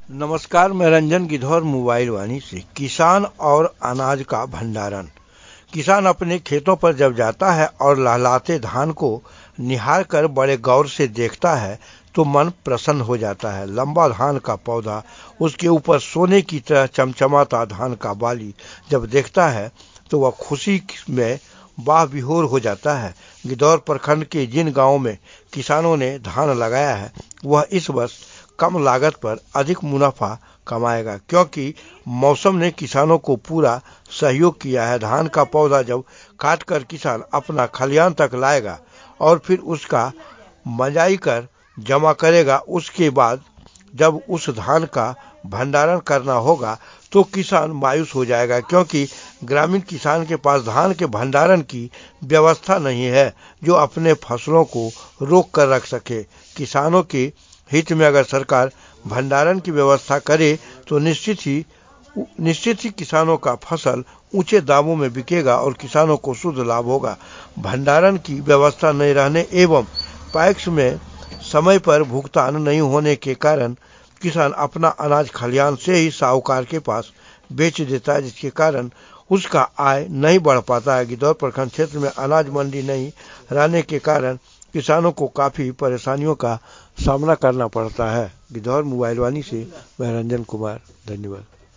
नमस्कार, मैं रंजन गिद्धौर मोबाइल वाणी से। किसान और अनाज का भंडारण। किसान अपने खेतों पर जब जाता है और लहलहाते धान को निहार कर बड़े गौर से देखता है तो मन प्रसन्न हो जाता है। लंबा धान का पौधा, उसके ऊपर सोने की तरह चमचमाता धान का बाली जब देखता है तो वह खुशी में बाह-विभोर हो जाता है। गिद्धौर प्रखंड के जिन गांवों में किसानों ने धान लगाया है वह इस वर्ष कम लागत पर अधिक मुनाफा कमाएगा, क्योंकि मौसम ने किसानों को पूरा सहयोग किया है। धान का पौधा जब काटकर किसान अपना खलिहान तक लाएगा और फिर उसका मंजाई कर जमा करेगा, उसके बाद जब उस धान का भंडारण करना होगा तो किसान मायूस हो जाएगा, क्योंकि ग्रामीण किसान के पास धान के भंडारण की व्यवस्था नहीं है जो अपने फसलों को रोक कर रख सके। किसानों के हित में अगर सरकार भंडारण की व्यवस्था करे तो निश्चित ही किसानों का फसल ऊंचे दामों में बिकेगा और किसानों को शुद्ध लाभ होगा। भंडारण की व्यवस्था नहीं रहने एवं पैक्स में समय पर भुगतान नहीं होने के कारण किसान अपना अनाज खलिहान से ही साहूकार के पास बेच देता है, जिसके कारण उसका आय नहीं बढ़ पाता है। गिद्धौर प्रखंड क्षेत्र में अनाज मंडी नहीं रहने के कारण किसानों को काफी परेशानियों का सामना करना पड़ता है। गिद्धौर मोबाइल वाणी से मैं रंजन कुमार, धन्यवाद।